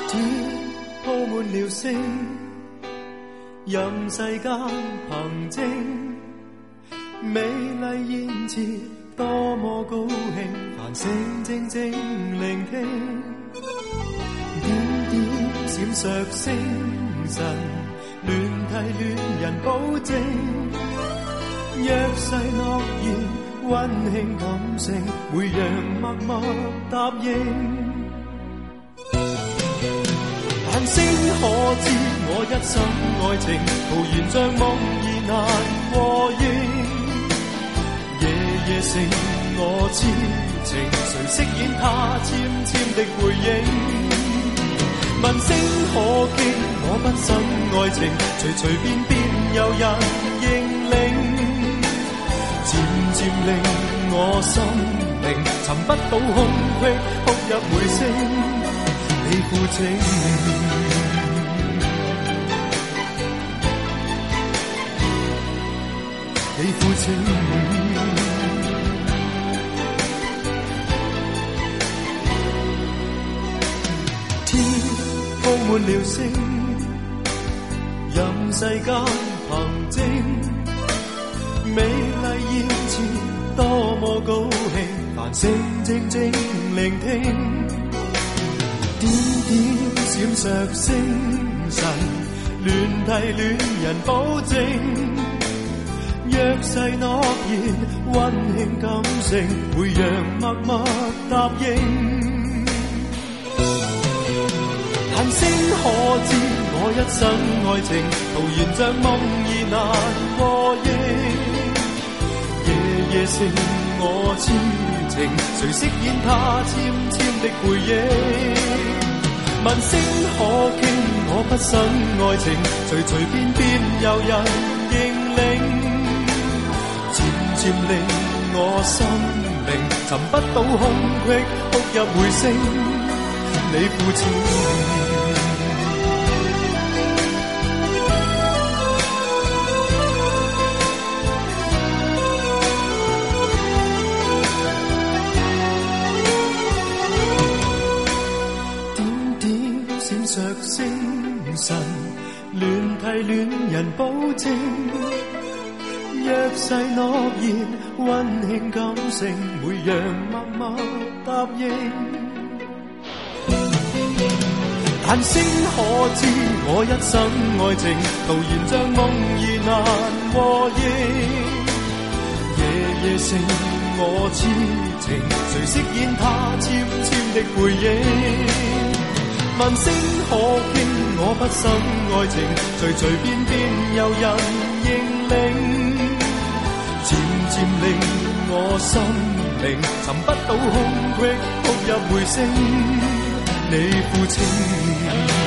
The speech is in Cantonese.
天鋪滿了星，任世間憑證，美麗言辭多麼高興，繁星靜靜聆聽，點點閃爍星辰，亂替戀人保證，約誓諾言溫馨感性，會讓默默答應。但星可知我一生愛情，徒然像夢兒難和應。夜夜剩我痴情，誰飾演他纖纖的背影？問星可驚我不生愛情，隨隨便便有人認領，漸漸令我心靈尋不到空隙，哭入回聲。你負情，你負情，天鋪滿了星，任世間憑證，美麗言辭多麼高興，繁星靜靜聆聽。點點閃爍星辰，亂替戀人保證，約誓諾言溫馨感性，會讓默默答應。但星可知我一生愛情，徒然像夢兒難和應。夜夜剩我痴情，誰飾演他纖纖的背影？問星可傾我不生愛情，隨隨便便有人認領，漸漸令我心靈尋不到空隙，哭入回聲。你負情，星辰亂替戀人保證，約誓諾言溫馨感性，會讓默默答應。但星可知我一生愛情，徒然像夢兒難和應。夜夜剩我痴情，誰飾演他纖纖的背影？問星可傾我不生愛情，隨隨便便有人認領，漸漸令我心靈尋不到空隙，哭入回聲。你負情。